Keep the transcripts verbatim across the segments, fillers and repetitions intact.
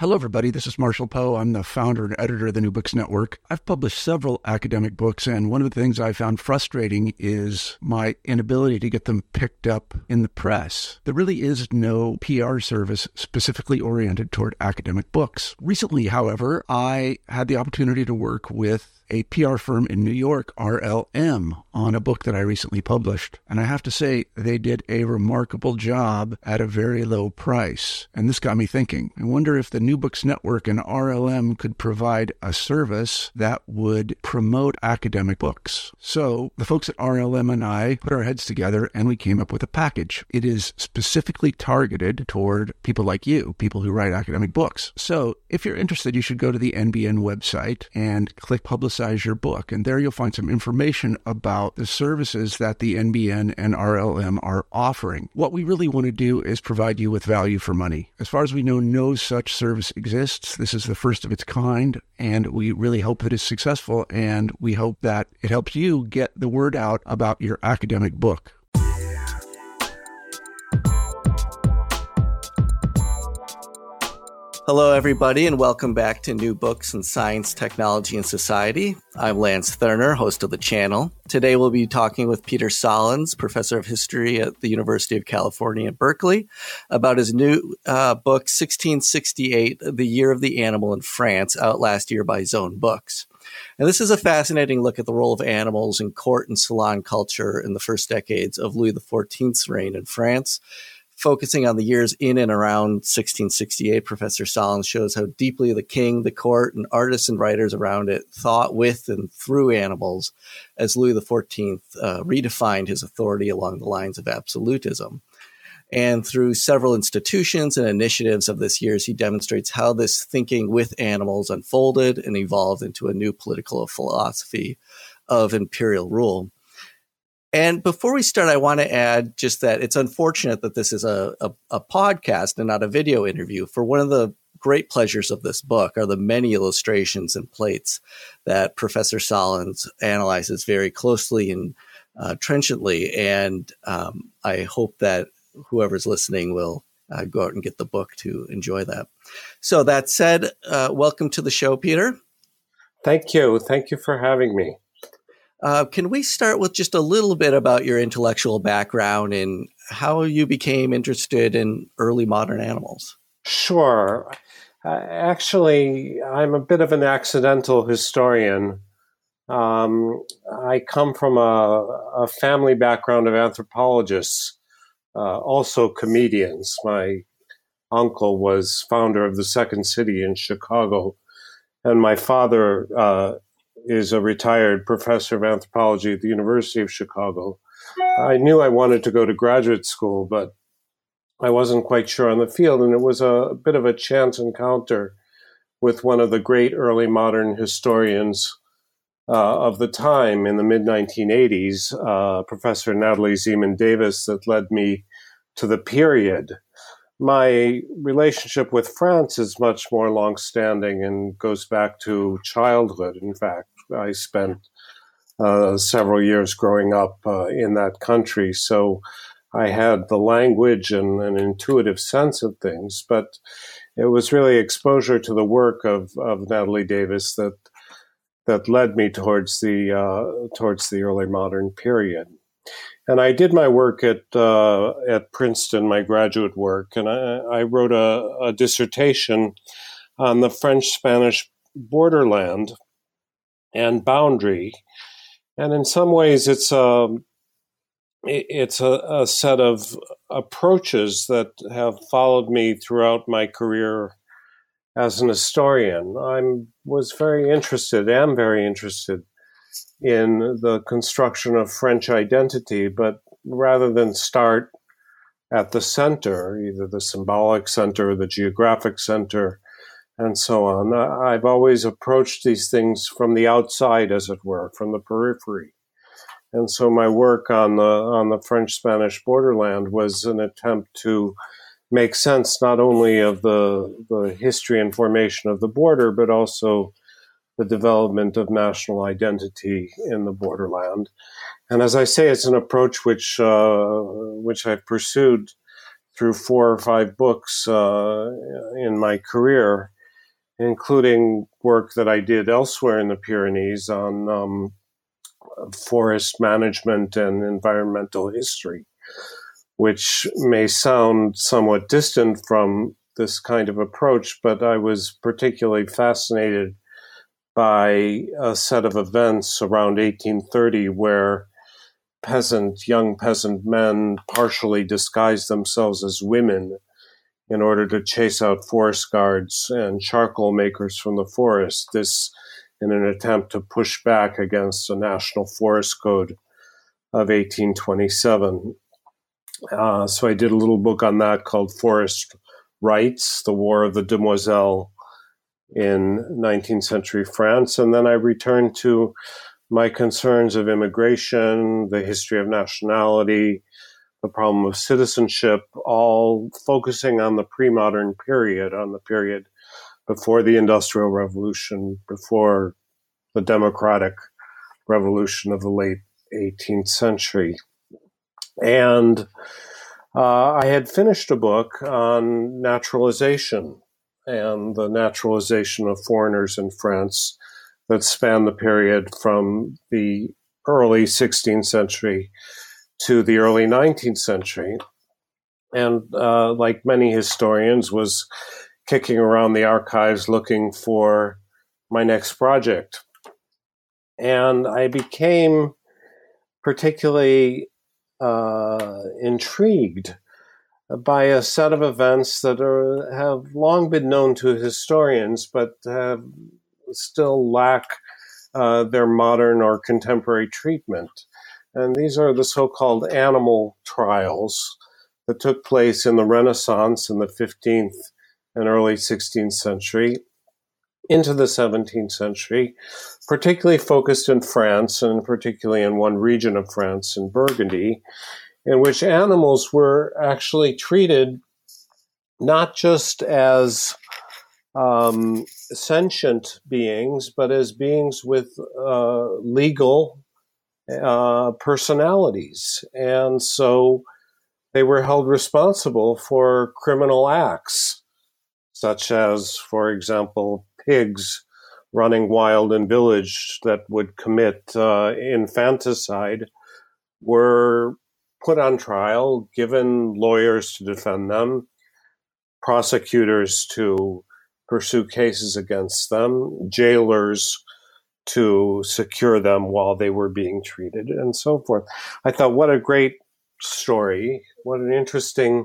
Hello, everybody. This is Marshall Poe. I'm the founder and editor of the New Books Network. I've published several academic books, and one of the things I found frustrating is my inability to get them picked up in the press. There really is no P R service specifically oriented toward academic books. Recently, however, I had the opportunity to work with a P R firm in New York, R L M, on a book that I recently published. And I have to say, they did a remarkable job at a very low price. And this got me thinking. I wonder if the New Books Network and R L M could provide a service that would promote academic books. So the folks at R L M and I put our heads together and we came up with a package. It is specifically targeted toward people like you, people who write academic books. So if you're interested, you should go to the N B N website and click Publicize your book. And there you'll find some information about the services that the N B N and R L M are offering. What we really want to do is provide you with value for money. As far as we know, no such service exists. This is the first of its kind, and we really hope that it's successful, and we hope that it helps you get the word out about your academic book. Hello, everybody, and welcome back to New Books in Science, Technology, and Society. I'm Lance Thurner, host of the channel. Today, we'll be talking with Peter Solans, professor of history at the University of California at Berkeley, about his new uh, book, sixteen sixty-eight, The Year of the Animal in France, out last year by Zone Books. And this is a fascinating look at the role of animals in court and salon culture in the first decades of Louis the fourteenth's reign in France. Focusing on the years in and around sixteen sixty-eight, Professor Solans shows how deeply the king, the court, and artists and writers around it thought with and through animals as Louis the fourteenth uh, redefined his authority along the lines of absolutism. And through several institutions and initiatives of this years, he demonstrates how this thinking with animals unfolded and evolved into a new political philosophy of imperial rule. And before we start, I want to add just that it's unfortunate that this is a, a, a podcast and not a video interview. For one of the great pleasures of this book are the many illustrations and plates that Professor Solans analyzes very closely and uh, trenchantly. And um, I hope that whoever's listening will uh, go out and get the book to enjoy that. So that said, uh, welcome to the show, Peter. Thank you. Thank you for having me. Uh, can we start with just a little bit about your intellectual background and how you became interested in early modern animals? Sure. Uh, actually, I'm a bit of an accidental historian. Um, I come from a, a family background of anthropologists, uh, also comedians. My uncle was founder of the Second City in Chicago, and my father uh, is a retired professor of anthropology at the University of Chicago. I knew I wanted to go to graduate school, but I wasn't quite sure on the field, and it was a bit of a chance encounter with one of the great early modern historians uh, of the time in the mid nineteen eighties, uh, Professor Natalie Zemon Davis, that led me to the period. My relationship with France is much more longstanding and goes back to childhood. In fact, I spent uh, several years growing up uh, in that country, so I had the language and an intuitive sense of things. But it was really exposure to the work of, of Natalie Davis that that led me towards the uh, towards the early modern period. And I did my work at uh, at Princeton, my graduate work, and I, I wrote a, a dissertation on the French-Spanish borderland and boundary. And in some ways, it's a it's a, a set of approaches that have followed me throughout my career as an historian. I was very interested, am very interested in the construction of French identity, but rather than start at the center, either the symbolic center or the geographic center, and so on, I've always approached these things from the outside, as it were, from the periphery. And so my work on the on the French-Spanish borderland was an attempt to make sense not only of the the history and formation of the border, but also the development of national identity in the borderland. And as I say, it's an approach which uh, which I've pursued through four or five books uh, in my career, including work that I did elsewhere in the Pyrenees on um, forest management and environmental history, which may sound somewhat distant from this kind of approach, but I was particularly fascinated by a set of events around eighteen thirty where peasant, young peasant men partially disguised themselves as women in order to chase out forest guards and charcoal makers from the forest, this in an attempt to push back against the National Forest Code of eighteen twenty-seven. Uh, so I did a little book on that called Forest Rights, the War of the Demoiselles in nineteenth century France. And then I returned to my concerns of immigration, the history of nationality, the problem of citizenship, all focusing on the pre-modern period, on the period before the Industrial Revolution, before the democratic revolution of the late eighteenth century. And uh, I had finished a book on naturalization and the naturalization of foreigners in France that spanned the period from the early sixteenth century to the early nineteenth century. And uh, like many historians, was kicking around the archives looking for my next project. And I became particularly uh, intrigued by a set of events that are, have long been known to historians, but have still lack uh, their modern or contemporary treatment. And these are the so-called animal trials that took place in the Renaissance in the fifteenth and early sixteenth century into the seventeenth century, particularly focused in France and particularly in one region of France, in Burgundy, in which animals were actually treated not just as um, sentient beings, but as beings with uh, legal uh, personalities. And so they were held responsible for criminal acts, such as, for example, pigs running wild in village that would commit uh, infanticide were put on trial, given lawyers to defend them, prosecutors to pursue cases against them, jailers to secure them while they were being treated, and so forth. I thought, what a great story! What an interesting,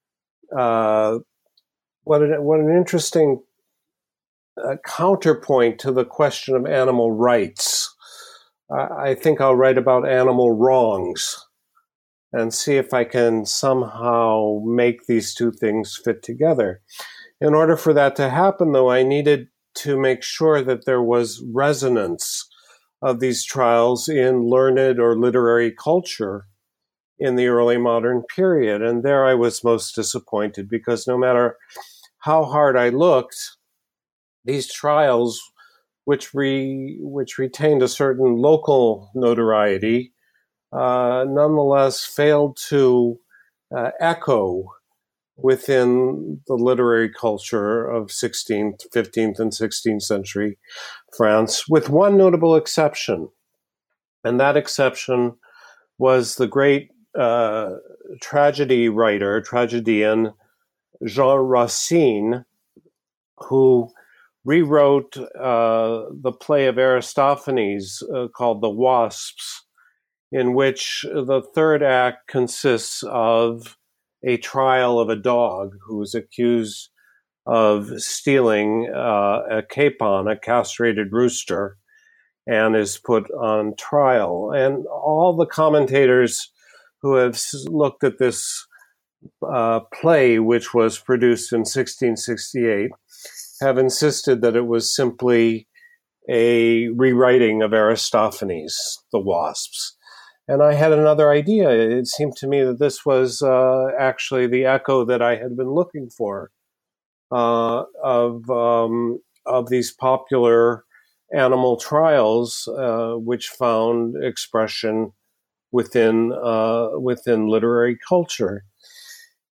uh, what an, what an interesting uh, counterpoint to the question of animal rights. Uh, I think I'll write about animal wrongs and see if I can somehow make these two things fit together. In order for that to happen, though, I needed to make sure that there was resonance of these trials in learned or literary culture in the early modern period. And there I was most disappointed, because no matter how hard I looked, these trials, which re, which retained a certain local notoriety, uh, nonetheless failed to uh, echo within the literary culture of sixteenth, fifteenth, and sixteenth century France, with one notable exception. And that exception was the great uh, tragedy writer, tragedian, Jean Racine, who rewrote uh, the play of Aristophanes uh, called The Wasps, in which the third act consists of a trial of a dog who is accused of stealing uh, a capon, a castrated rooster, and is put on trial. And all the commentators who have looked at this uh, play, which was produced in sixteen sixty-eight, have insisted that it was simply a rewriting of Aristophanes, The Wasps. And I had another idea. It seemed to me that this was uh, actually the echo that I had been looking for uh, of um, of these popular animal trials, uh, which found expression within uh, within literary culture.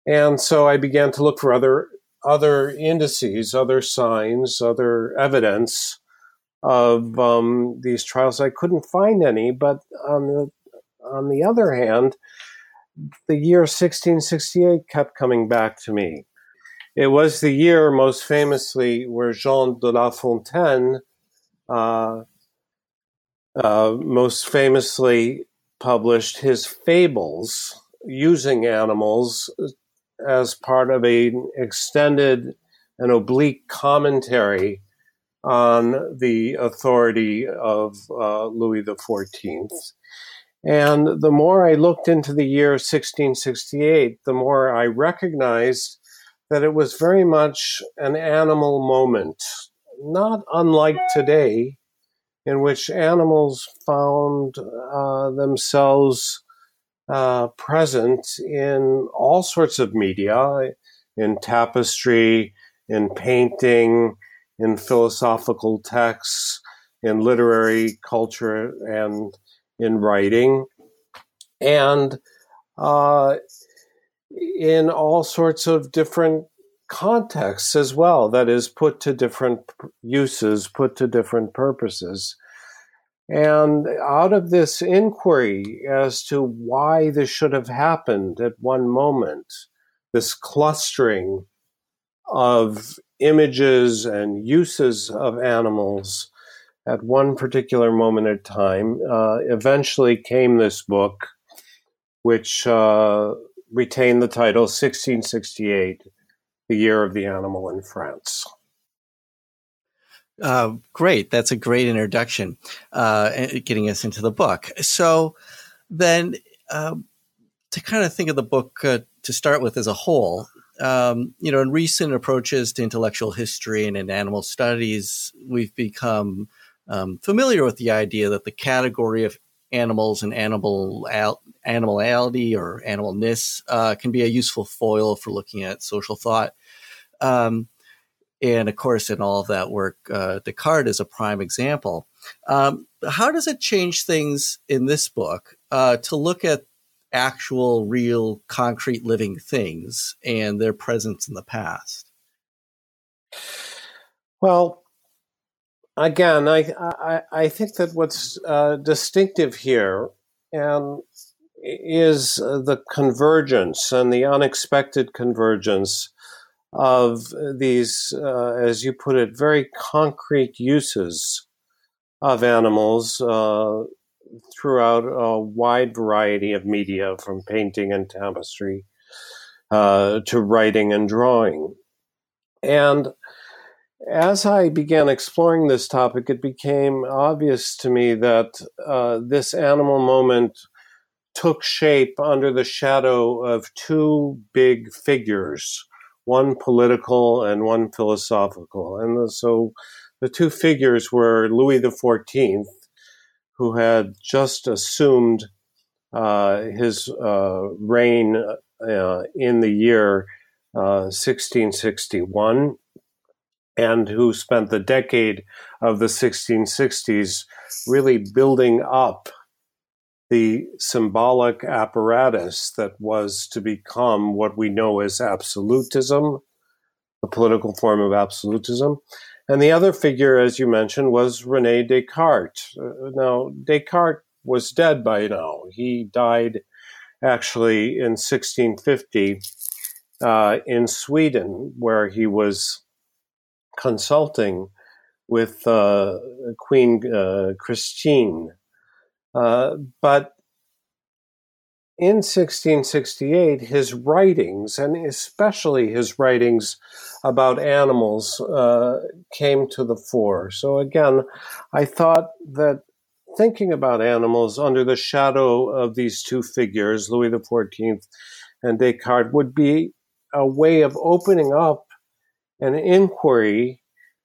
And so I began to look for other other indices, other signs, other evidence of um, these trials. I couldn't find any, but on the on the other hand, the year sixteen sixty-eight kept coming back to me. It was the year, most famously, where Jean de La Fontaine, uh, uh, most famously published his fables using animals as part of an extended and oblique commentary on the authority of uh, Louis the fourteenth. And the more I looked into the year sixteen sixty-eight, the more I recognized that it was very much an animal moment, not unlike today, in which animals found uh, themselves uh, present in all sorts of media, in tapestry, in painting, in philosophical texts, in literary culture, and in writing, and uh, in all sorts of different contexts as well, that is, put to different uses, put to different purposes. And out of this inquiry as to why this should have happened at one moment, this clustering of images and uses of animals at one particular moment in time, uh, eventually came this book, which uh, retained the title sixteen sixty-eight, The Year of the Animal in France. Uh, great. That's a great introduction, uh, getting us into the book. So then uh, to kind of think of the book uh, to start with as a whole, um, you know, in recent approaches to intellectual history and in animal studies, we've become um, familiar with the idea that the category of animals and animal al- animality or animalness uh, can be a useful foil for looking at social thought. Um, And of course, in all of that work, uh, Descartes is a prime example. Um, how does it change things in this book uh, to look at actual, real, concrete living things and their presence in the past? Well, again, I I, I think that what's uh, distinctive here and is the convergence and the unexpected convergence of these, uh, as you put it, very concrete uses of animals uh, throughout a wide variety of media, from painting and tapestry uh, to writing and drawing. And as I began exploring this topic, it became obvious to me that uh, this animal moment took shape under the shadow of two big figures, one political and one philosophical. And so the two figures were Louis the fourteenth, who had just assumed uh, his uh, reign uh, in the year uh, sixteen sixty-one, and who spent the decade of the sixteen sixties really building up the symbolic apparatus that was to become what we know as absolutism, the political form of absolutism. And the other figure, as you mentioned, was René Descartes. Uh, now, Descartes was dead by now. He died actually in sixteen fifty uh, in Sweden, where he was consulting with uh, Queen uh, Christine. Uh, but in sixteen sixty-eight, his writings, and especially his writings about animals, uh, came to the fore. So again, I thought that thinking about animals under the shadow of these two figures, Louis the fourteenth and Descartes, would be a way of opening up an inquiry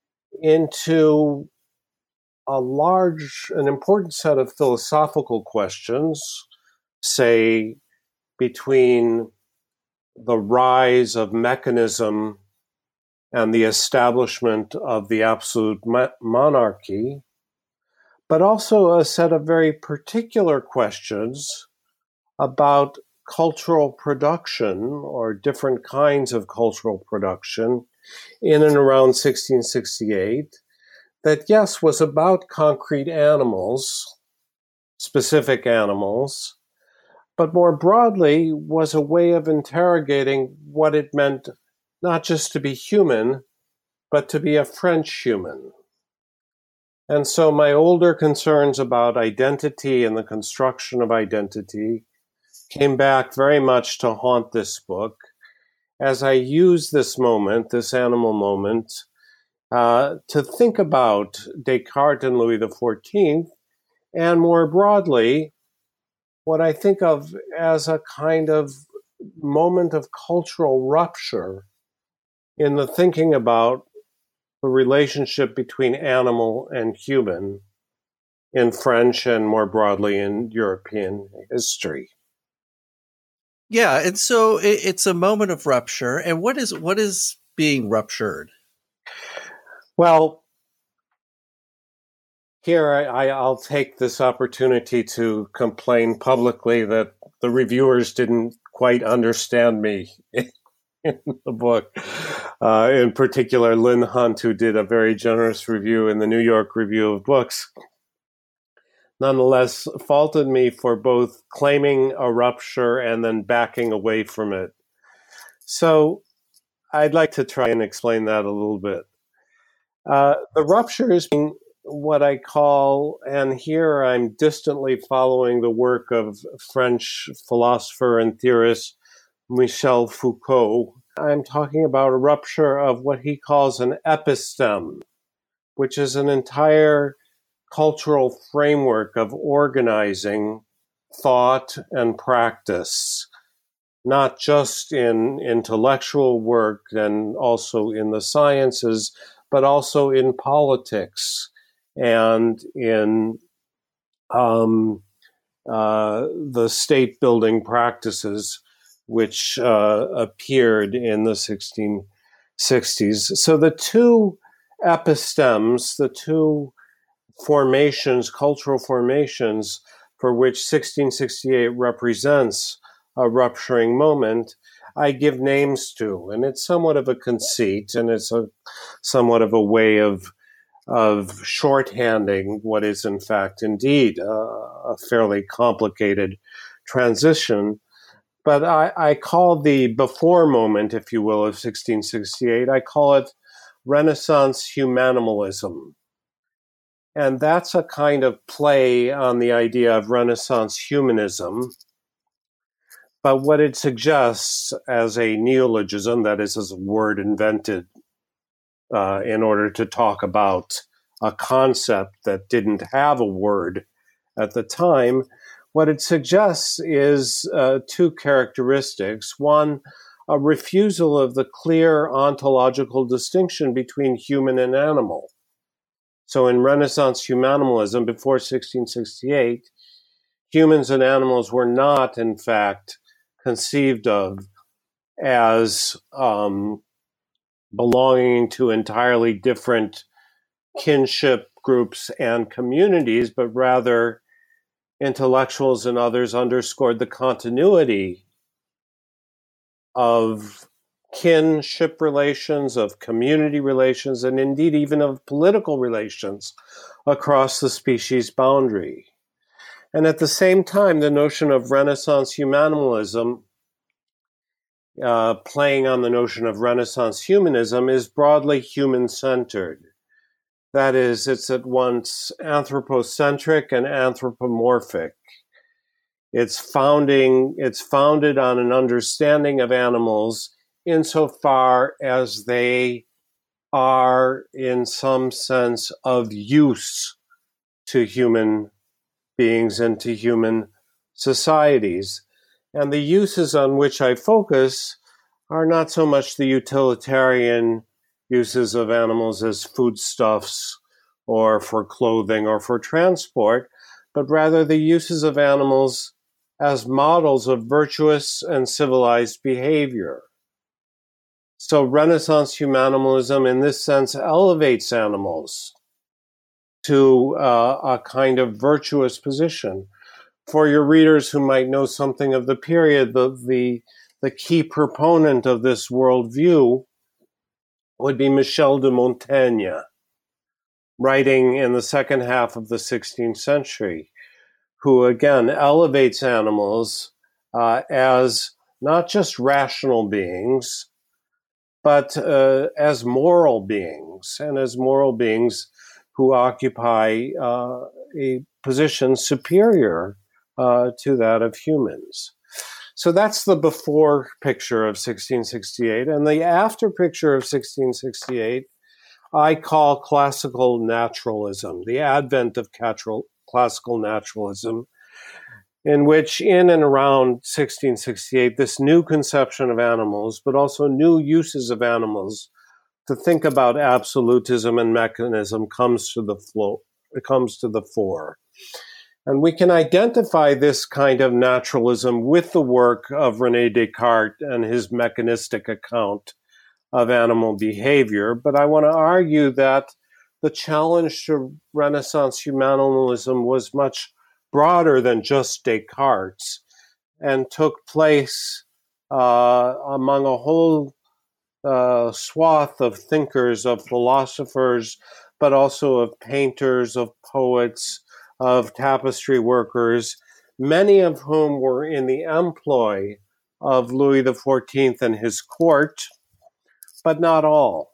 into a large, an important set of philosophical questions, say, between the rise of mechanism and the establishment of the absolute mo- monarchy, but also a set of very particular questions about cultural production or different kinds of cultural production in and around sixteen sixty-eight that, yes, was about concrete animals, specific animals, but more broadly was a way of interrogating what it meant not just to be human, but to be a French human. And so my older concerns about identity and the construction of identity came back very much to haunt this book as I use this moment, this animal moment, uh, to think about Descartes and Louis the fourteenth, and more broadly, what I think of as a kind of moment of cultural rupture in the thinking about the relationship between animal and human in French and more broadly in European history. Yeah, and so it, it's a moment of rupture. And what is what is being ruptured? Well, here I, I, I'll take this opportunity to complain publicly that the reviewers didn't quite understand me in the book. Uh, in particular, Lynn Hunt, who did a very generous review in the New York Review of Books, nonetheless faulted me for both claiming a rupture and then backing away from it. So I'd like to try and explain that a little bit. Uh, the rupture is what I call, and here I'm distantly following the work of French philosopher and theorist Michel Foucault. I'm talking about a rupture of what he calls an episteme, which is an entire cultural framework of organizing thought and practice, not just in intellectual work and also in the sciences, but also in politics and in um, uh, the state-building practices which uh, appeared in the sixteen sixties. So the two epistemes, the two formations, cultural formations, for which sixteen sixty-eight represents a rupturing moment, I give names to. And it's somewhat of a conceit, and it's a somewhat of a way of of shorthanding what is in fact indeed uh, a fairly complicated transition. But I, I call the before moment, if you will, of sixteen sixty-eight, I call it Renaissance humanimalism. And that's a kind of play on the idea of Renaissance humanism. But what it suggests as a neologism, that is, as a word invented uh, in order to talk about a concept that didn't have a word at the time, what it suggests is uh, two characteristics. One, a refusal of the clear ontological distinction between human and animal. So in Renaissance humanimalism, before sixteen sixty-eight, humans and animals were not, in fact, conceived of as um, belonging to entirely different kinship groups and communities, but rather intellectuals and others underscored the continuity of kinship relations, of community relations, and indeed even of political relations across the species boundary. And at the same time, the notion of Renaissance humanimalism, uh, playing on the notion of Renaissance humanism, is broadly human-centered. That is, it's at once anthropocentric and anthropomorphic. It's founding, it's founded on an understanding of animals insofar as they are, in some sense, of use to human beings and to human societies. And the uses on which I focus are not so much the utilitarian uses of animals as foodstuffs or for clothing or for transport, but rather the uses of animals as models of virtuous and civilized behavior. So Renaissance humanimalism, in this sense, elevates animals to uh, a kind of virtuous position. for your readers who might know something of the period, the, the, the key proponent of this worldview would be Michel de Montaigne, writing in the second half of the sixteenth century, who again elevates animals uh, as not just rational beings, but uh, as moral beings, and as moral beings who occupy uh, a position superior uh, to that of humans. So that's the before picture of sixteen sixty-eight. And the after picture of sixteen sixty-eight, I call classical naturalism, the advent of classical naturalism, in which in and around sixteen sixty-eight, this new conception of animals, but also new uses of animals to think about absolutism and mechanism comes to the floor, it comes to the fore. And we can identify this kind of naturalism with the work of René Descartes and his mechanistic account of animal behavior. But I want to argue that the challenge to Renaissance humanism was much broader than just Descartes and took place uh, among a whole uh, swath of thinkers, of philosophers, but also of painters, of poets, of tapestry workers, many of whom were in the employ of Louis the fourteenth and his court, but not all.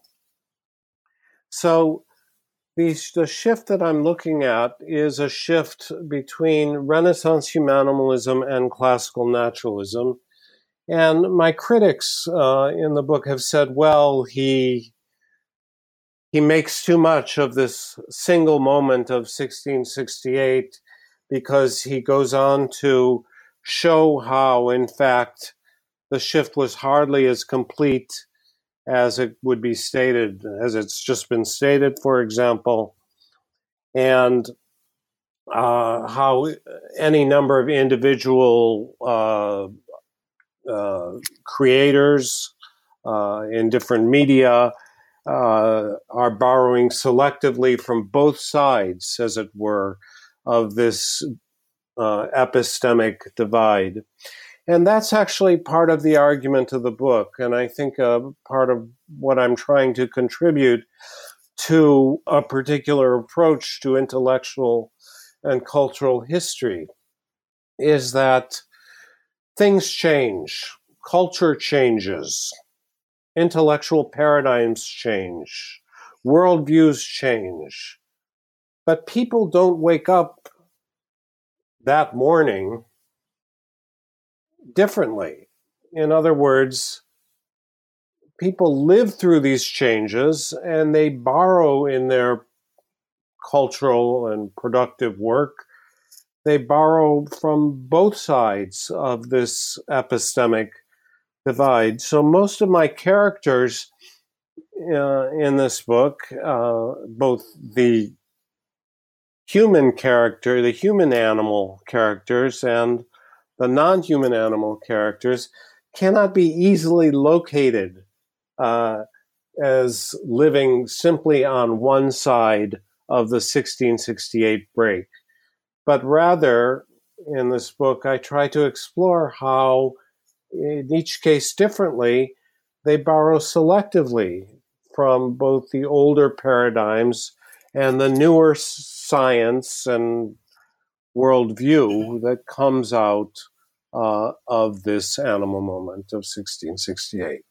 So the, the shift that I'm looking at is a shift between Renaissance humanism and classical naturalism. And my critics uh, in the book have said, well, he He makes too much of this single moment of sixteen sixty-eight because he goes on to show how, in fact, the shift was hardly as complete as it would be stated, as it's just been stated, for example, and uh, how any number of individual uh, uh, creators uh, in different media Uh, are borrowing selectively from both sides, as it were, of this uh, epistemic divide. And that's actually part of the argument of the book, and I think uh, part of what I'm trying to contribute to a particular approach to intellectual and cultural history is that things change, culture changes, intellectual paradigms change, worldviews change, but people don't wake up that morning differently. In other words, people live through these changes and they borrow in their cultural and productive work, they borrow from both sides of this epistemic divide. So most of my characters uh, in this book, uh, both the human character, the human animal characters, and the non-human animal characters, cannot be easily located uh, as living simply on one side of the sixteen sixty-eight break. But rather, in this book, I try to explore how in each case differently, they borrow selectively from both the older paradigms and the newer science and worldview that comes out uh, of this animal moment of sixteen sixty-eight.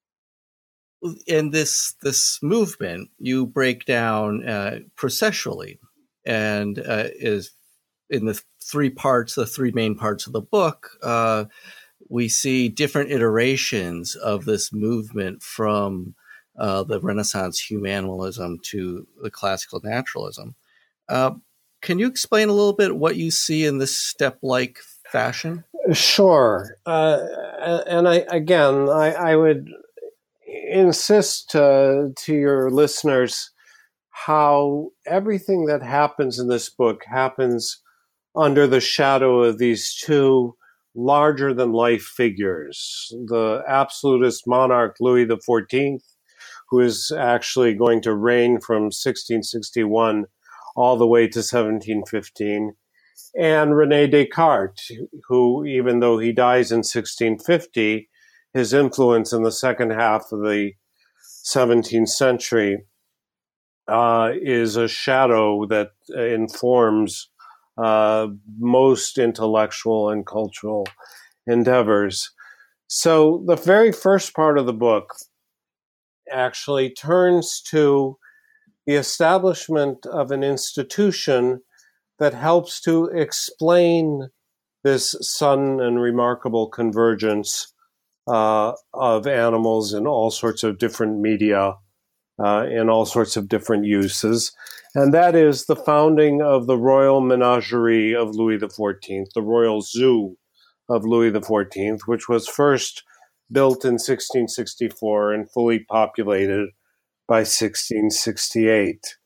In this this movement, you break down uh, processually, and uh, is in the three parts, the three main parts of the book. Uh, we see different iterations of this movement from uh, the Renaissance humanism to the classical naturalism. Uh, can you explain a little bit what you see in this step-like fashion? Sure. Uh, and I, again, I, I would insist uh, to your listeners how everything that happens in this book happens under the shadow of these two larger-than-life figures. The absolutist monarch Louis the fourteenth, who is actually going to reign from sixteen sixty-one all the way to seventeen fifteen, and René Descartes, who, even though he dies in sixteen fifty, his influence in the second half of the seventeenth century uh, is a shadow that informs uh, most intellectual and cultural endeavors. So the very first part of the book actually turns to the establishment of an institution that helps to explain this sudden and remarkable convergence uh, of animals in all sorts of different media, uh, in all sorts of different uses. And that is the founding of the Royal Menagerie of Louis the fourteenth, the Royal Zoo of Louis the fourteenth, which was first built in sixteen sixty-four and fully populated by sixteen sixty-eight.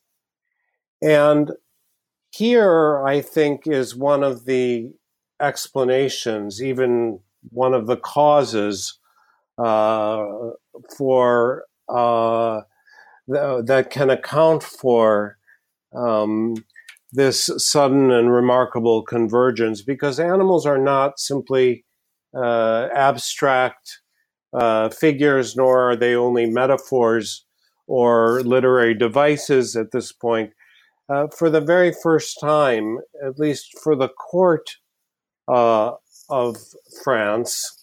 And here, I think, is one of the explanations, even one of the causes uh, for uh, th- that can account for um, this sudden and remarkable convergence, because animals are not simply uh, abstract uh, figures, nor are they only metaphors or literary devices at this point. Uh, for the very first time, at least for the court uh, of France,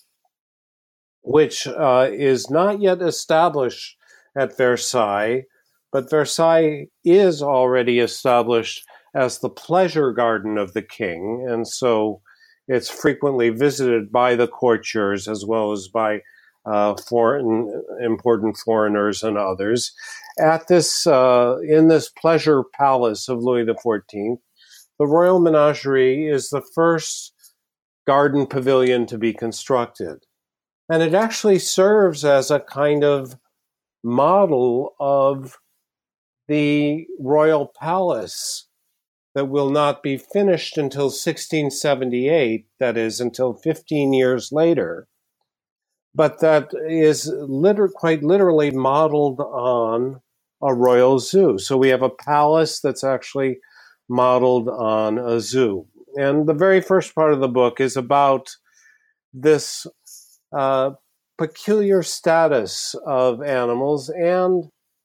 which uh, is not yet established at Versailles, but Versailles is already established as the pleasure garden of the king, and so it's frequently visited by the courtiers as well as by uh, foreign, important foreigners and others. At this, uh, in this pleasure palace of Louis the fourteenth, the Royal Menagerie is the first garden pavilion to be constructed. And it actually serves as a kind of model of the royal palace that will not be finished until sixteen seventy-eight, that is, until fifteen years later, but that is liter- quite literally modeled on a royal zoo. So we have a palace that's actually modeled on a zoo. And the very first part of the book is about this uh, peculiar status of animals and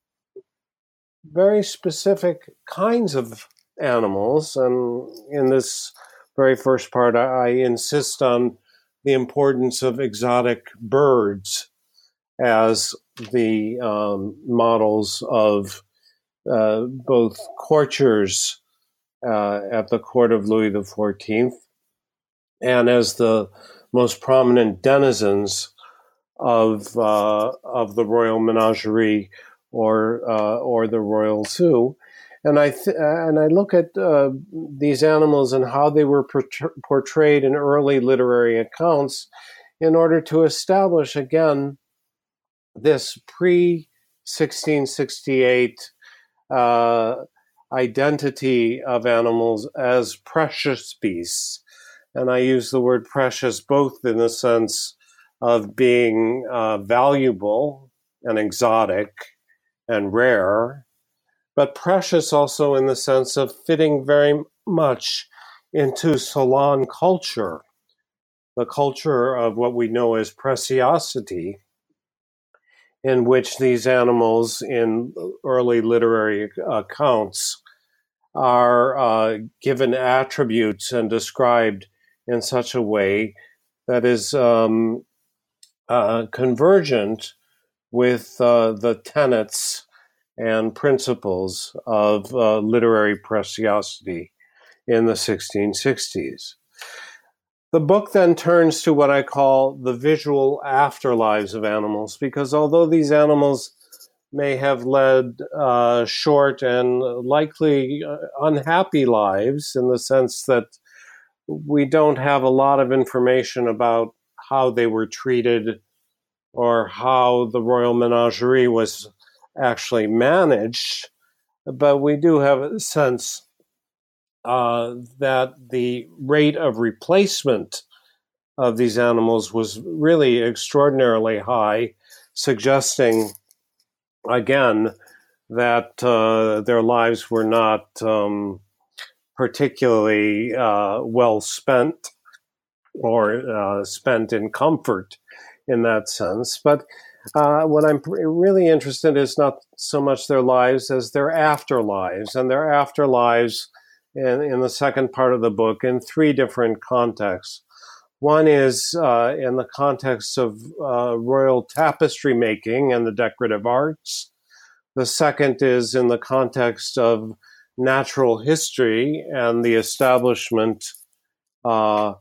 very specific kinds of animals. And in this very first part, I, I insist on the importance of exotic birds as the um, models of uh, both courtiers uh, at the court of Louis the fourteenth and as the most prominent denizens of uh, of the Royal Menagerie or uh, or the Royal Zoo. And I th- and I look at uh, these animals and how they were portray- portrayed in early literary accounts in order to establish again this pre sixteen sixty-eight uh, identity of animals as precious beasts. And I use the word precious both in the sense of being uh, valuable and exotic and rare, but precious also in the sense of fitting very much into salon culture, the culture of what we know as preciosity, in which these animals in early literary accounts are uh, given attributes and described in such a way that is um, uh, convergent with uh, the tenets and principles of uh, literary preciosity in the sixteen sixties. The book then turns to what I call the visual afterlives of animals, because although these animals may have led uh, short and likely uh, unhappy lives in the sense that we don't have a lot of information about how they were treated or how the Royal Menagerie was actually managed, but we do have a sense uh, that the rate of replacement of these animals was really extraordinarily high, suggesting, again, that uh, their lives were not um, particularly uh, well spent or uh, spent in comfort in that sense. But uh, what I'm really interested in is not so much their lives as their afterlives, and their afterlives in, in the second part of the book in three different contexts. One is uh, in the context of uh, royal tapestry making and the decorative arts. The second is in the context of natural history and the establishment uh,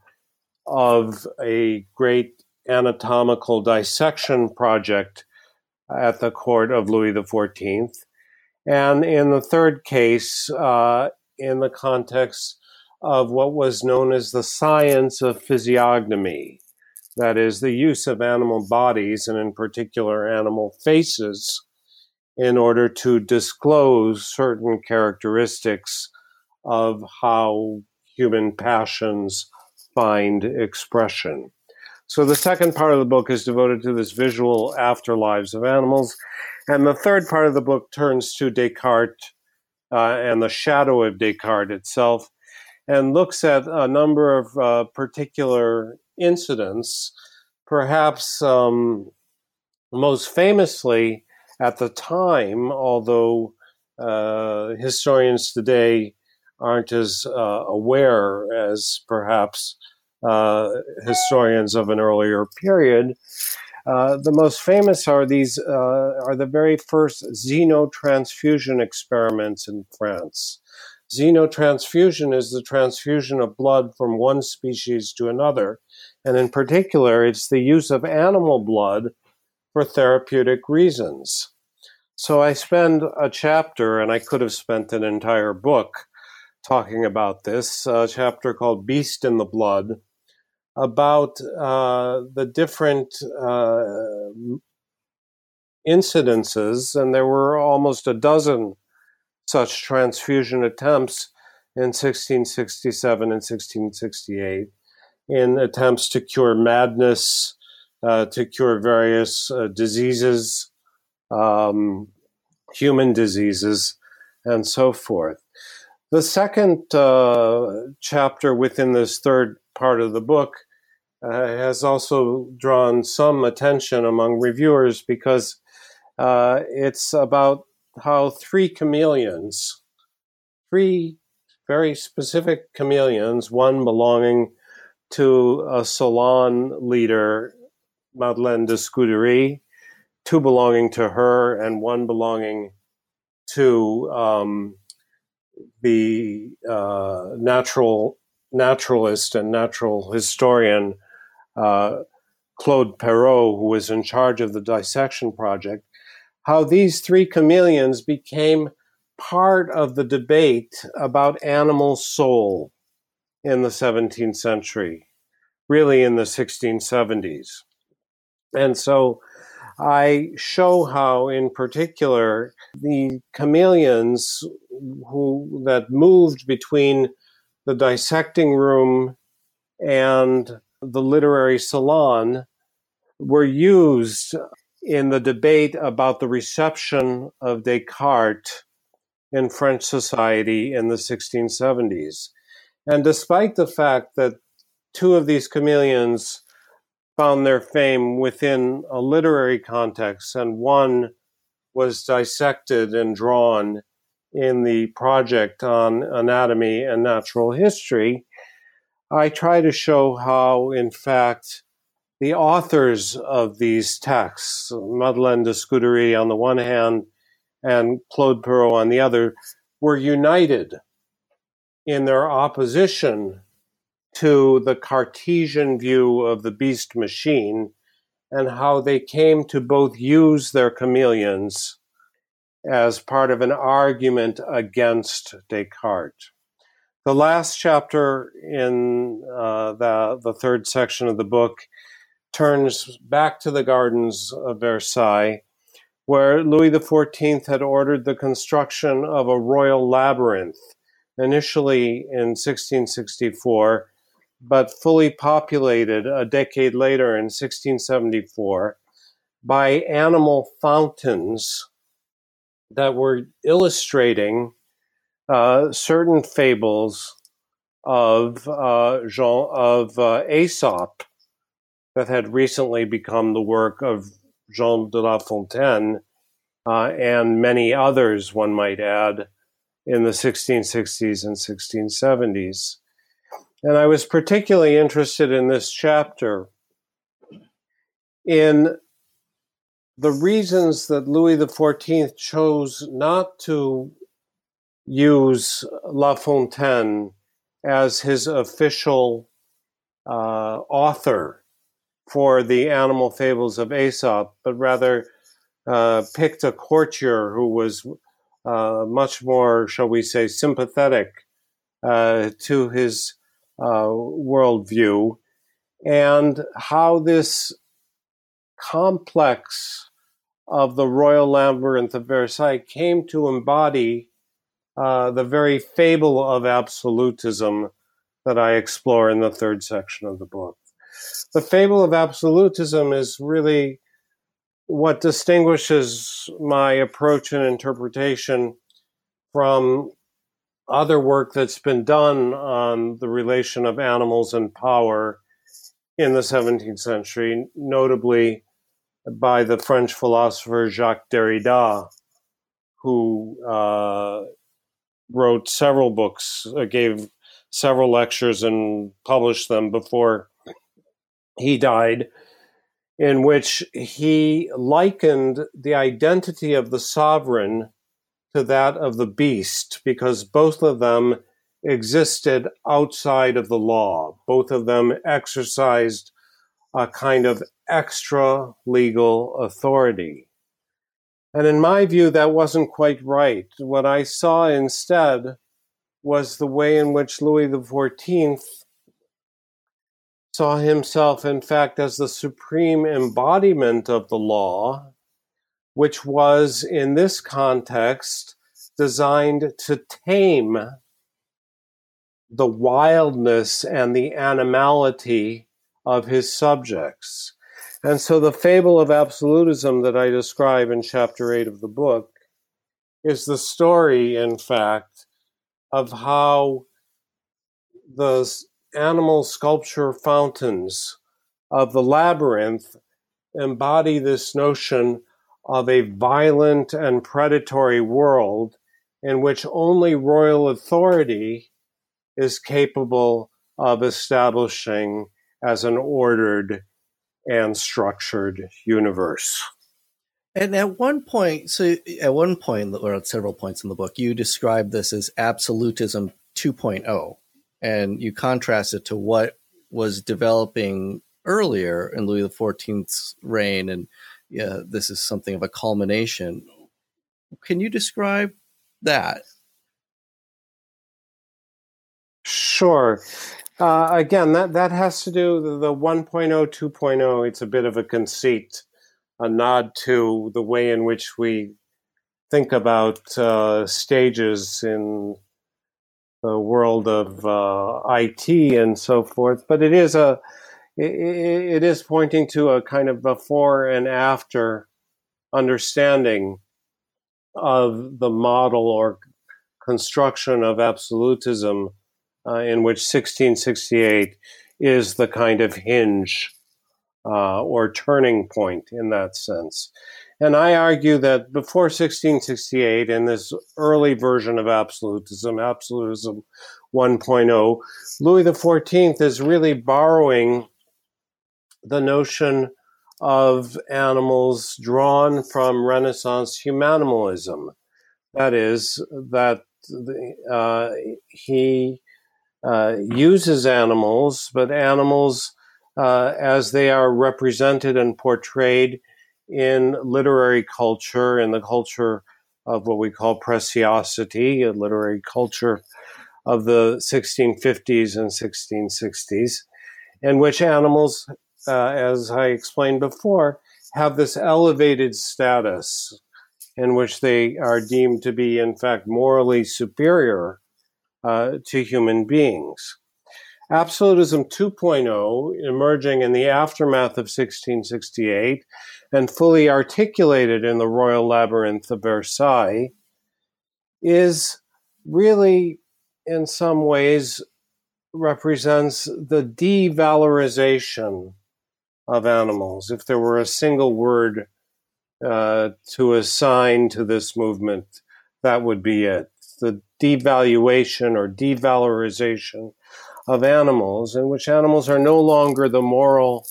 of a great anatomical dissection project at the court of Louis the fourteenth. And in the third case, uh, in the context of what was known as the science of physiognomy, that is, the use of animal bodies, and in particular animal faces, in order to disclose certain characteristics of how human passions find expression. So the second part of the book is devoted to this visual afterlives of animals. And the third part of the book turns to Descartes uh, and the shadow of Descartes itself, and looks at a number of uh, particular incidents, perhaps um, most famously at the time, although uh, historians today aren't as uh, aware as perhaps uh, historians of an earlier period. Uh, the most famous are these uh, are the very first xenotransfusion experiments in France. Xenotransfusion is the transfusion of blood from one species to another, and in particular, it's the use of animal blood for therapeutic reasons. So I spend a chapter, and I could have spent an entire book talking about this, a chapter called Beast in the Blood, about uh, the different uh, incidences, and there were almost a dozen such transfusion attempts in sixteen sixty-seven and sixteen sixty-eight, in attempts to cure madness, uh, to cure various uh, diseases, um, human diseases, and so forth. The second uh, chapter within this third part of the book uh, has also drawn some attention among reviewers because uh, it's about how three chameleons, three very specific chameleons, one belonging to a salon leader, Madeleine de Scudéry, two belonging to her, and one belonging to um, the uh, natural naturalist and natural historian uh, Claude Perrault, who was in charge of the dissection project, how these three chameleons became part of the debate about animal soul in the seventeenth century, really in the sixteen seventies. And so I show how, in particular, the chameleons who that moved between the dissecting room and the literary salon were used in the debate about the reception of Descartes in French society in the sixteen seventies. And despite the fact that two of these chameleons found their fame within a literary context, and one was dissected and drawn in the project on anatomy and natural history, I try to show how, in fact, the authors of these texts, Madeleine de Scudéry on the one hand and Claude Perrault on the other, were united in their opposition to the Cartesian view of the beast machine, and how they came to both use their chameleons as part of an argument against Descartes. The last chapter in uh, the, the third section of the book turns back to the gardens of Versailles, where Louis the fourteenth had ordered the construction of a royal labyrinth, initially in sixteen sixty-four, but fully populated a decade later in sixteen seventy-four by animal fountains that were illustrating uh, certain fables of uh, Jean of uh, Aesop that had recently become the work of Jean de La Fontaine uh, and many others, one might add, in the sixteen sixties and sixteen seventies. And I was particularly interested in this chapter in the reasons that Louis the fourteenth chose not to use La Fontaine as his official uh, author for the animal fables of Aesop, but rather uh, picked a courtier who was uh, much more, shall we say, sympathetic uh, to his uh, worldview, and how this complex of the Royal Labyrinth of Versailles came to embody uh, the very fable of absolutism that I explore in the third section of the book. The fable of absolutism is really what distinguishes my approach and interpretation from other work that's been done on the relation of animals and power in the seventeenth century, notably by the French philosopher Jacques Derrida, who uh, wrote several books, uh, gave several lectures and published them before he died, in which he likened the identity of the sovereign to that of the beast, because both of them existed outside of the law. Both of them exercised a kind of extra legal authority. And in my view, that wasn't quite right. What I saw instead was the way in which Louis the fourteenth saw himself, in fact, as the supreme embodiment of the law, which was, in this context, designed to tame the wildness and the animality of his subjects. And so the fable of absolutism that I describe in chapter eight of the book is the story, in fact, of how the animal sculpture fountains of the labyrinth embody this notion of a violent and predatory world in which only royal authority is capable of establishing as an ordered and structured universe. And at one point, so at one point, or at several points in the book, you describe this as absolutism two point oh, and you contrast it to what was developing earlier in Louis the fourteenth's reign, and yeah, this is something of a culmination. Can you describe that? Sure. Uh, again, that, that has to do with the one point oh, two point oh. It's a bit of a conceit, a nod to the way in which we think about uh, stages in the world of uh, I T and so forth. But it is a it, it is pointing to a kind of before and after understanding of the model or construction of absolutism, uh, in which sixteen sixty-eight is the kind of hinge uh, or turning point in that sense. And I argue that before sixteen sixty-eight, in this early version of absolutism, absolutism one point oh, Louis the fourteenth is really borrowing the notion of animals drawn from Renaissance humanimalism. That is, that uh, he uh, uses animals, but animals uh, as they are represented and portrayed in literary culture, in the culture of what we call preciosity, a literary culture of the sixteen fifties and sixteen sixties, in which animals, uh, as I explained before, have this elevated status in which they are deemed to be, in fact, morally superior uh, to human beings. Absolutism two point oh, emerging in the aftermath of sixteen sixty-eight and fully articulated in the Royal Labyrinth of Versailles, is really, in some ways, represents the devalorization of animals. If there were a single word uh, to assign to this movement, that would be it. The devaluation or devalorization of animals, in which animals are no longer the moral,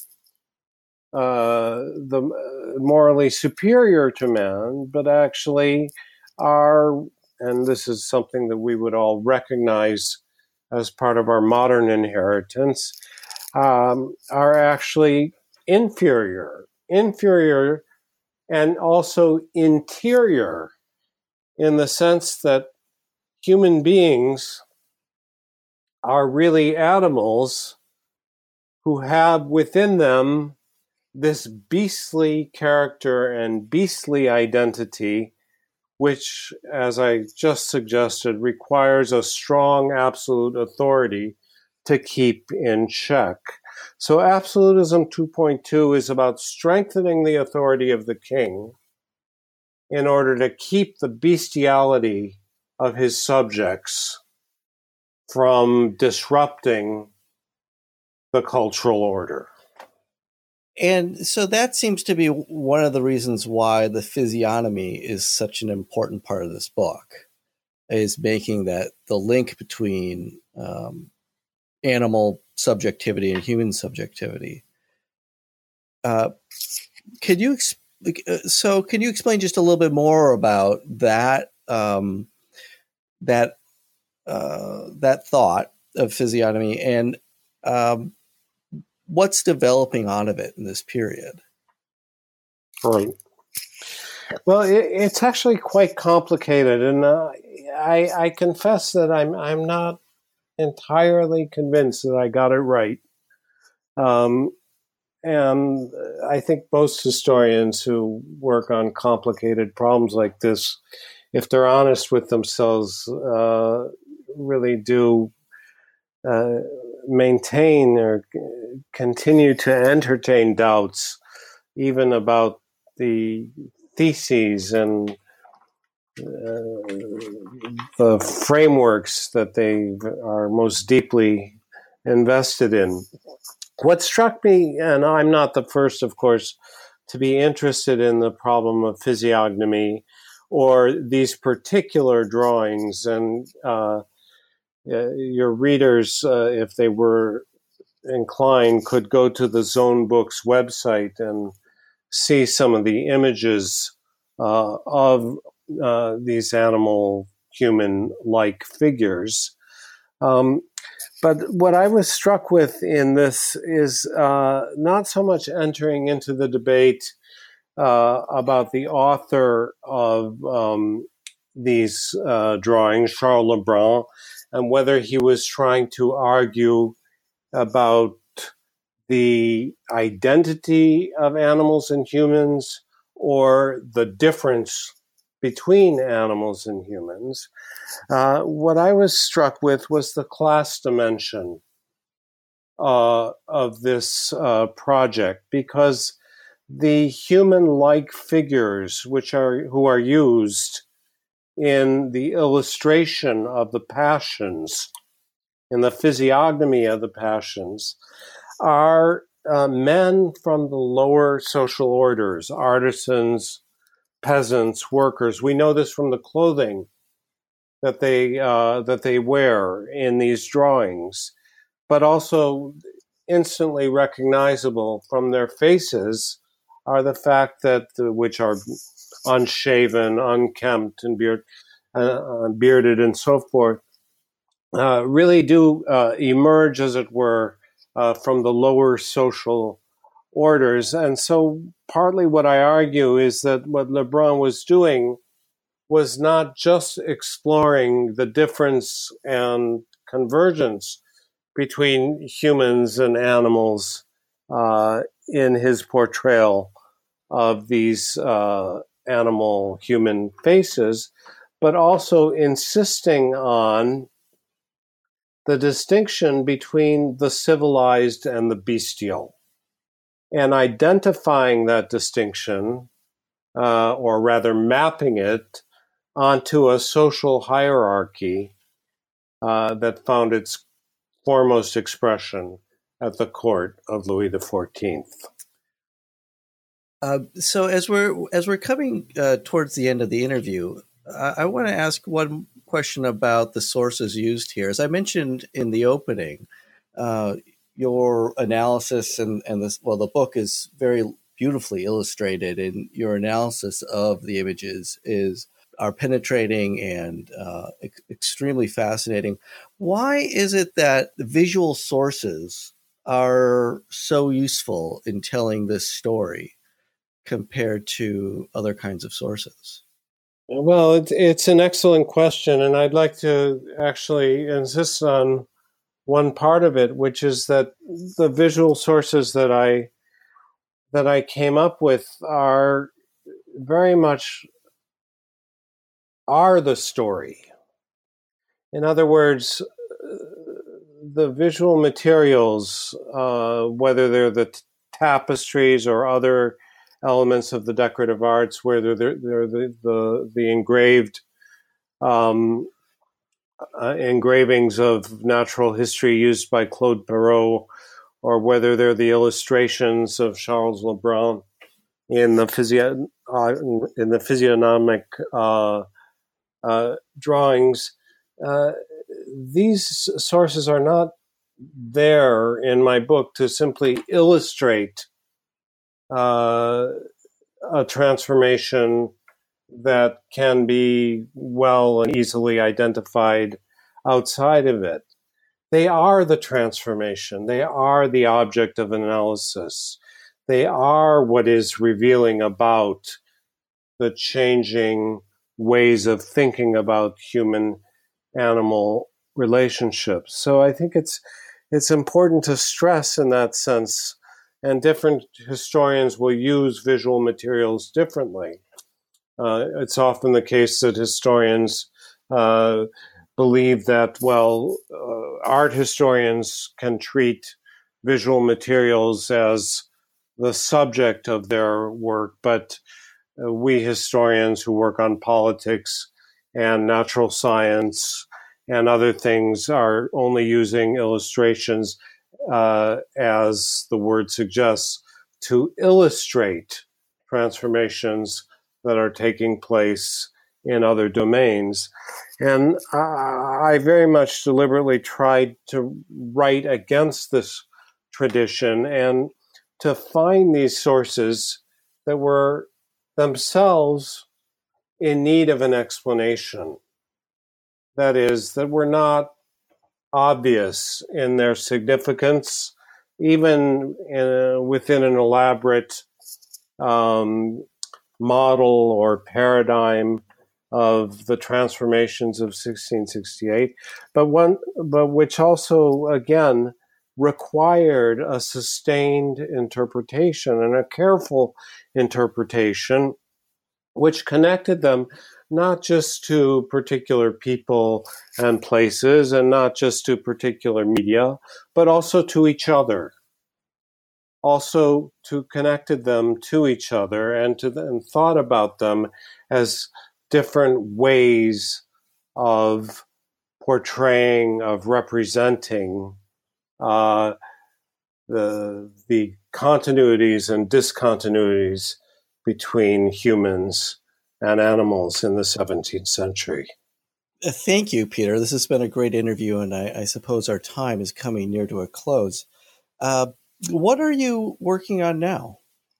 uh, the morally superior to man, but actually are, and this is something that we would all recognize as part of our modern inheritance, um, are actually inferior, inferior, and also interior, in the sense that human beings are really animals who have within them this beastly character and beastly identity, which, as I just suggested, requires a strong absolute authority to keep in check. So Absolutism two point two is about strengthening the authority of the king in order to keep the bestiality of his subjects from disrupting the cultural order. And so that seems to be one of the reasons why the physiognomy is such an important part of this book, is making that the link between um, animal subjectivity and human subjectivity. Uh, can you ex- so can you explain just a little bit more about that um, that uh, that thought of physiognomy and um, what's developing out of it in this period? Right. Well, it, it's actually quite complicated, and uh, I, I confess that I'm I'm not entirely convinced that I got it right. Um, and I think most historians who work on complicated problems like this, if they're honest with themselves, uh, really do uh, maintain or continue to entertain doubts, even about the theses and uh, the frameworks that they are most deeply invested in. What struck me, and I'm not the first, of course, to be interested in the problem of physiognomy or these particular drawings, and uh, your readers, uh, if they were inclined, could go to the Zone Books website and see some of the images uh, of uh, these animal human-like figures. Um, but what I was struck with in this is uh, not so much entering into the debate uh, about the author of um, these uh, drawings, Charles Lebrun, and whether he was trying to argue about the identity of animals and humans or the difference between animals and humans. Uh, what I was struck with was the class dimension uh, of this uh, project, because the human-like figures which are who are used in the illustration of the passions, in the physiognomy of the passions, are uh, men from the lower social orders, artisans, peasants, workers. We know this from the clothing that they uh, that they wear in these drawings, but also instantly recognizable from their faces are the fact that uh, which are unshaven, unkempt, and beard, uh, bearded, and so forth, uh, really do uh, emerge, as it were, uh, from the lower social orders. And so partly what I argue is that what Lebrun was doing was not just exploring the difference and convergence between humans and animals uh, in his portrayal of these uh, animal-human faces, but also insisting on the distinction between the civilized and the bestial, and identifying that distinction, uh, or rather mapping it, onto a social hierarchy uh, that found its foremost expression at the court of Louis the Fourteenth. Uh, so as we're as we're coming uh, towards the end of the interview, I, I want to ask one question about the sources used here. As I mentioned in the opening, uh, your analysis and and this well, the book is very beautifully illustrated, and your analysis of the images is are penetrating and uh, ex- extremely fascinating. Why is it that visual sources are so useful in telling this story compared to other kinds of sources? Well, it, it's an excellent question, and I'd like to actually insist on one part of it, which is that the visual sources that I that I came up with are very much are the story. In other words, the visual materials, uh, whether they're the t- tapestries or other elements of the decorative arts, whether they're, they're the, the, the engraved um, uh, engravings of natural history used by Claude Perrault, or whether they're the illustrations of Charles Lebrun in the physio- uh, in the physiognomic uh, uh, drawings. Uh, these sources are not there in my book to simply illustrate uh, a transformation that can be well and easily identified outside of it. They are the transformation. They are the object of analysis. They are what is revealing about the changing ways of thinking about human-animal relationships. So I think it's it's important to stress in that sense, and different historians will use visual materials differently. Uh, it's often the case that historians uh, believe that, well, uh, art historians can treat visual materials as the subject of their work, but uh, we historians who work on politics and natural science and other things are only using illustrations, uh, as the word suggests, to illustrate transformations that are taking place in other domains. And I very much deliberately tried to write against this tradition and to find these sources that were themselves in need of an explanation. That is, that were not obvious in their significance, even in, within an elaborate um, model or paradigm of the transformations of sixteen sixty-eight, but one, but which also, again, required a sustained interpretation and a careful interpretation, which connected them not just to particular people and places, and not just to particular media, but also to each other. Also to connected them to each other and to the, and thought about them as different ways of portraying, of representing uh, the the continuities and discontinuities between humans and animals in the seventeenth century. Thank you, Peter. This has been a great interview, and I, I suppose our time is coming near to a close. Uh, what are you working on now?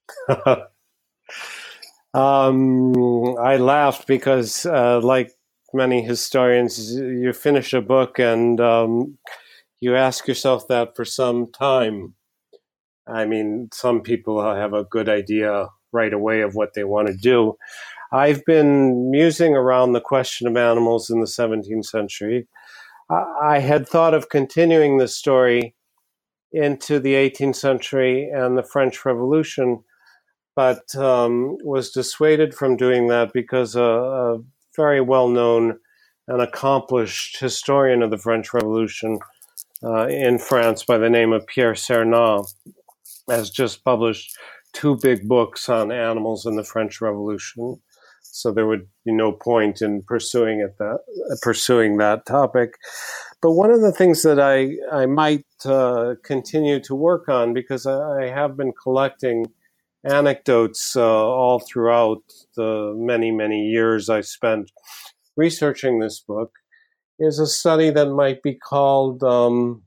um, I laughed because, uh, like many historians, you finish a book and um, you ask yourself that for some time. I mean, some people have a good idea right away of what they want to do. I've been musing around the question of animals in the seventeenth century. I had thought of continuing the story into the eighteenth century and the French Revolution, but um, was dissuaded from doing that because a, a very well-known and accomplished historian of the French Revolution uh, in France by the name of Pierre Cernat has just published two big books on animals in the French Revolution. So there would be no point in pursuing it that pursuing that topic. But one of the things that I I might uh, continue to work on, because I, I have been collecting anecdotes uh, all throughout the many many years I spent researching this book, is a study that might be called um,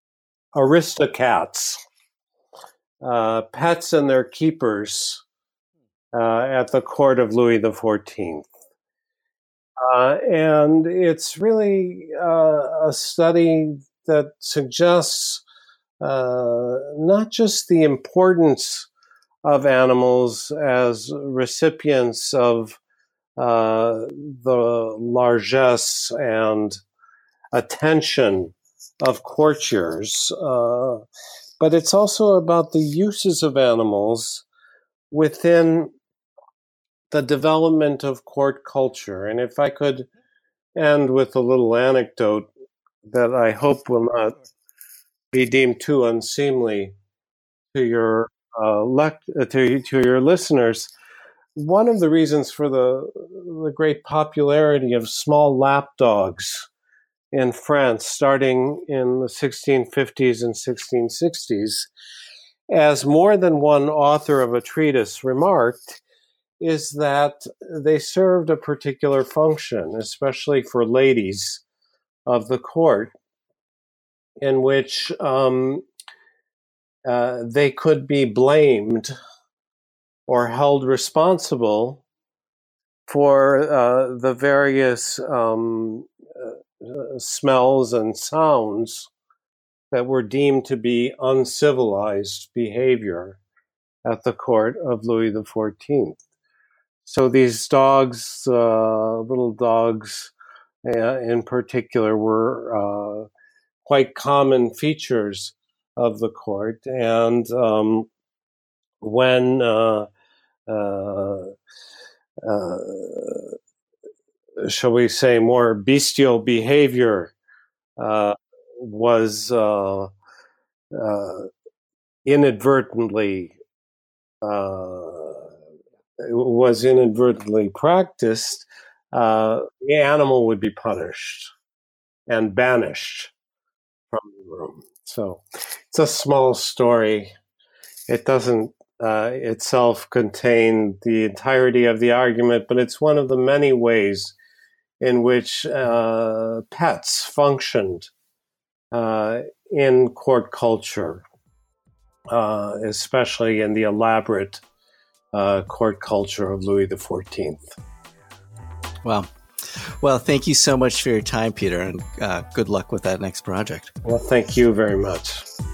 Aristocats, uh, pets and their keepers uh, at the court of Louis the fourteenth. Uh, and it's really uh, a study that suggests uh, not just the importance of animals as recipients of uh, the largesse and attention of courtiers, uh, but it's also about the uses of animals within the development of court culture. And if I could end with a little anecdote that I hope will not be deemed too unseemly to your uh, lect- to, to your listeners. One of the reasons for the, the great popularity of small lap dogs in France, starting in the sixteen fifties and sixteen sixties, as more than one author of a treatise remarked, is that they served a particular function, especially for ladies of the court, in which um, uh, they could be blamed or held responsible for uh, the various um, uh, smells and sounds that were deemed to be uncivilized behavior at the court of Louis the fourteenth. So these dogs, uh, little dogs uh, in particular, were uh, quite common features of the court. And um, when uh, uh, uh, shall we say, more bestial behavior uh, was uh, uh, inadvertently uh, was inadvertently practiced, uh, the animal would be punished and banished from the room. So it's a small story. It doesn't uh, itself contain the entirety of the argument, but it's one of the many ways in which uh, pets functioned uh, in court culture, uh, especially in the elaborate uh, court culture of Louis the fourteenth. Wow. Well, thank you so much for your time, Peter, and uh, good luck with that next project. Well, thank you very much.